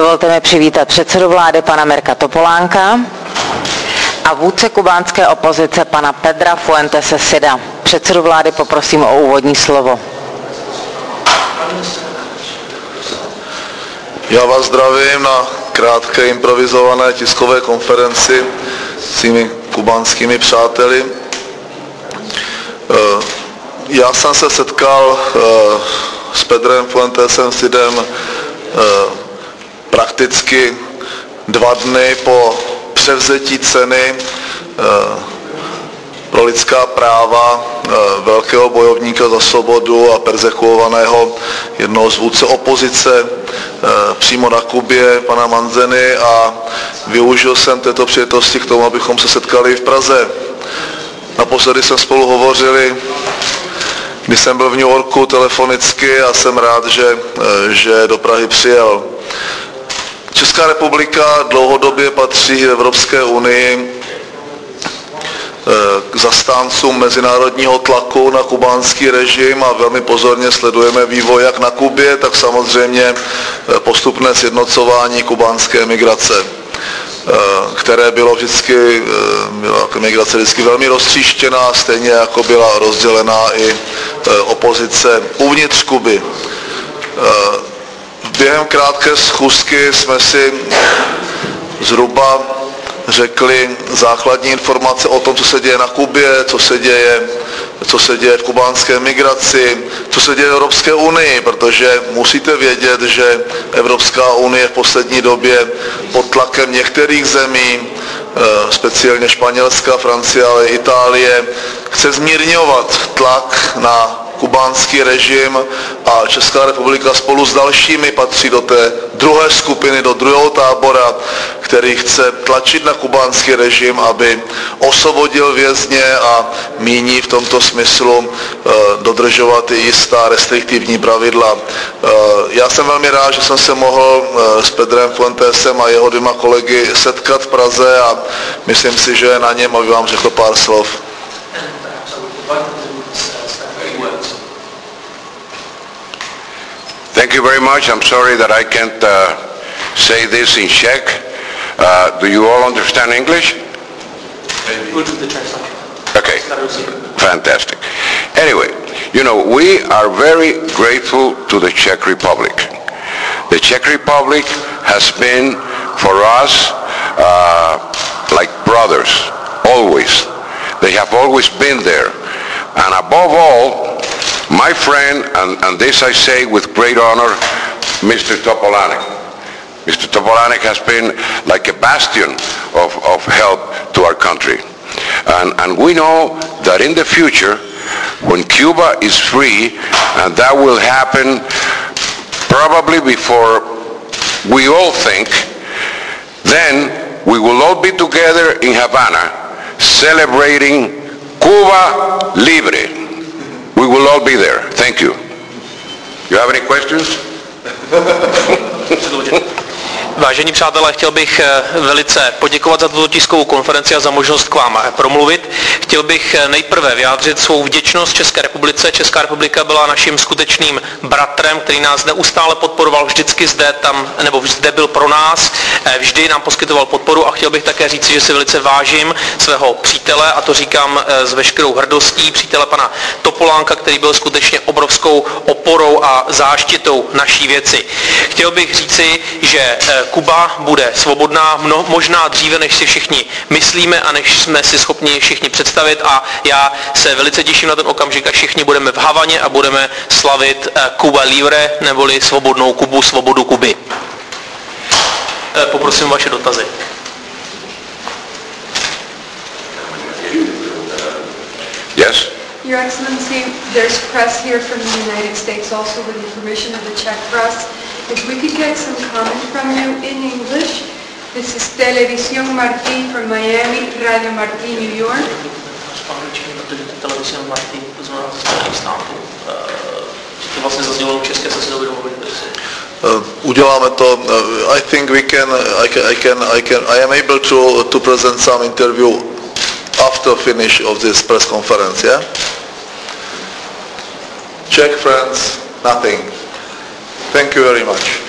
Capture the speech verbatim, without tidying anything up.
Dovolte mi přivítat předsedu vlády pana Mirka Topolánka a vůdce kubánské opozice pana Pedra Fuentese Sida. Předsedu vlády poprosím o úvodní slovo. Já vás zdravím na krátké improvizované tiskové konferenci s svými kubánskými přáteli. Já jsem se setkal s Pedrem Fuentesem Sidem prakticky dva dny po převzetí ceny pro lidská práva velkého bojovníka za svobodu a perzekuovaného jednoho z vůdce opozice přímo na Kubě, pana Manzeny, a využil jsem této příležitosti k tomu, abychom se setkali v Praze. Naposledy jsme spolu hovořili, když jsem byl v New Yorku telefonicky, a jsem rád, že, že do Prahy přijel. Česká republika dlouhodobě patří v Evropské unii k zastáncům mezinárodního tlaku na kubánský režim a velmi pozorně sledujeme vývoj jak na Kubě, tak samozřejmě postupné sjednocování kubánské emigrace, které bylo vždycky, byla emigrace vždycky velmi roztříštěná, stejně jako byla rozdělená i opozice uvnitř Kuby. Během krátké schůzky jsme si zhruba řekli základní informace o tom, co se děje na Kubě, co se děje, co se děje v kubánské migraci, co se děje v Evropské unii, protože musíte vědět, že Evropská unie v poslední době pod tlakem některých zemí, speciálně Španělska, Francie, ale i Itálie, chce zmírňovat tlak na kubánský režim, a Česká republika spolu s dalšími patří do té druhé skupiny, do druhého tábora, který chce tlačit na kubánský režim, aby osvobodil vězně a míní v tomto smyslu dodržovat i jistá restriktivní pravidla. Já jsem velmi rád, že jsem se mohl s Pedrem Fuentesem a jeho dvěma kolegy setkat v Praze, a myslím si, že je na něm, aby vám řekl pár slov. Thank you very much. I'm sorry that I can't uh, say this in Czech. Uh, do you all understand English? We'll do the translation. Okay, fantastic. Anyway, you know, we are very grateful to the Czech Republic. The Czech Republic has been for us uh, like brothers, always. They have always been there. And above all, my friend, and, and this I say with great honor, Mister Topolánek. Mister Topolánek has been like a bastion of, of help to our country. And, and we know that in the future, when Cuba is free, and that will happen probably before we all think, then we will all be together in Havana celebrating Cuba Libre. We will all be there. Thank you. You have any questions? Vážení přátelé, chtěl bych velice poděkovat za tuto tiskovou konferenci a za možnost k vám promluvit. Chtěl bych nejprve vyjádřit svou vděčnost České republice. Česká republika byla naším skutečným bratrem, který nás neustále podporoval, vždycky zde tam, nebo zde byl pro nás, vždy nám poskytoval podporu, a chtěl bych také říct, že si velice vážím svého přítele, a to říkám s veškerou hrdostí, přítele pana Topolánka, který byl skutečně obrovskou oporou a záštitou naší věci. Chtěl bych říci, že Kuba bude svobodná mno, možná dříve, než si všichni myslíme a než jsme si schopni všichni představit, a já se velice těším na ten okamžik, až všichni budeme v Havaně a budeme slavit Cuba Libre, neboli svobodnou Kubu, svobodu Kuby. Poprosím vaše dotazy. Yes? Your Excellency, there's press here from the United States also with the permission of the Czech press. If we could get some comment from you in English. This is Televisión Martín from Miami, Radio Martín, New York. Televisión Martín, to znamená z státu. To vlastně zaznělo české, se si to domluvit. Uděláme to. I think we can, I can, I can, I can, I am able to, to present some interview after finish of this press conference, yeah? Czech friends, nothing. Thank you very much.